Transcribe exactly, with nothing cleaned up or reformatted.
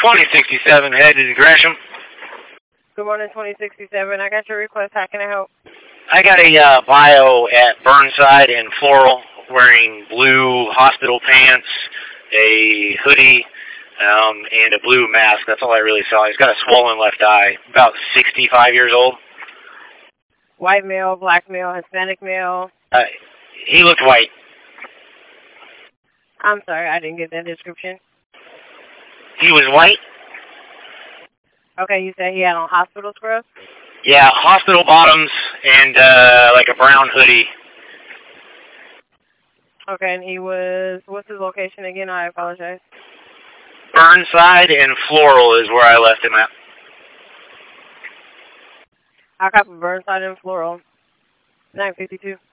twenty sixty-seven headed to Gresham. Good morning, twenty sixty-seven. I got your request. How can I help? I got a uh, bio at Burnside in Floral wearing blue hospital pants, a hoodie, um, and a blue mask. That's all I really saw. He's got a swollen left eye, about sixty-five years old. White male, black male, Hispanic male? Uh, he looked white. I'm sorry, I didn't get that description. He was white? Okay, you said he had on hospital scrubs? Yeah, hospital bottoms and uh, like a brown hoodie. Okay, and he was, what's his location again? I apologize. Burnside and Floral is where I left him at. I copy Burnside and Floral. nine fifty-two.